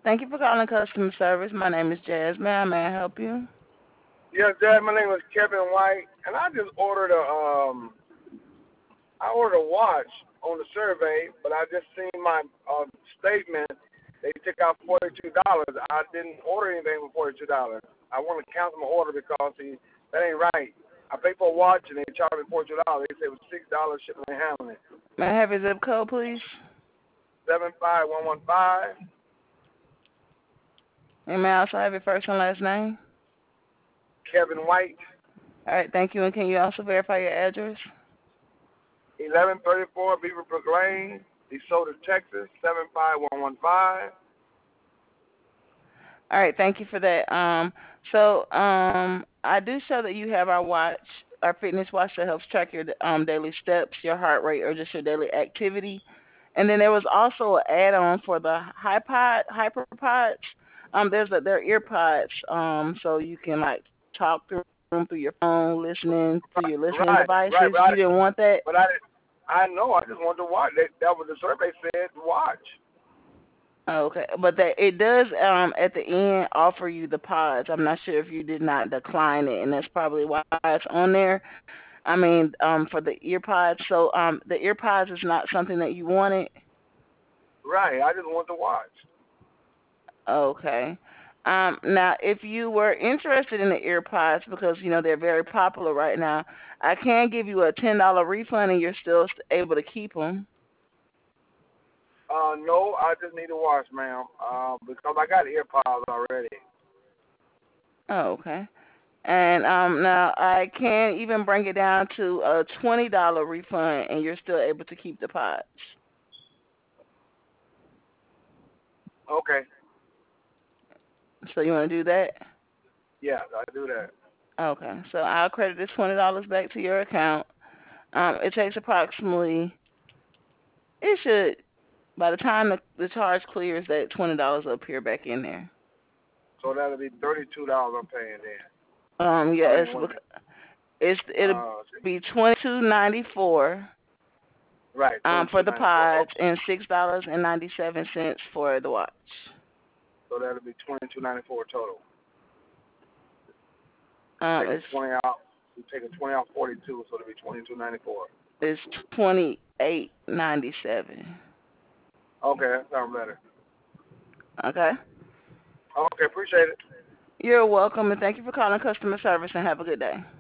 Thank you for calling customer service. My name is Jasmine. May I help you? Yes, Dad. My name is Kevin White, and I just ordered a watch on the survey, but I just seen my statement. They took out $42. I didn't order anything for $42. I want to cancel my order because that ain't right. I paid for a watch and they charged me $42. They said it was $6 shipping and handling. May I have your zip code, please? 75115. And may I also have your first and last name? Kevin White. All right, thank you. And can you also verify your address? 1134 Beaverbrook Lane, DeSoto, Texas 75115. All right, thank you for that. I do show that you have our watch, our fitness watch that helps track your daily steps, your heart rate, or just your daily activity. And then there was also an add-on for the HyperPods. They're ear pods, so you can like talk through them through your phone, listening through your listening Right. devices. You didn't want that? But I know. I just wanted to watch. That was the survey said to watch. Okay, but it does at the end offer you the pods. I'm not sure if you did not decline it, and that's probably why it's on there. I mean, for the ear pods. So the ear pods is not something that you wanted. Right. I just wanted to watch. Okay. Now, if you were interested in the ear pods, because you know they're very popular right now, I can give you a $10 refund, and you're still able to keep them. No, I just need to watch, ma'am. Because I got AirPods already. Oh, okay. And now I can even bring it down to a $20 refund, and you're still able to keep the pods. Okay. So you want to do that? Yeah, I do that. Okay. So I'll credit this $20 back to your account. It takes approximately. It should by the time the charge clears, that $20 will appear back in there. So that'll be $32 I'm paying then. Yeah, it'll uh, be $22.94. right, For the 22.94. pods Okay. and $6.97 for the watch. So that'll be $22.94 total. It's 20 out. You taking 20 out 42, so it'll be $22.94. it's $28.97. Okay, that sounds better. Okay. Okay, appreciate it. You're welcome, and thank you for calling customer service, and have a good day.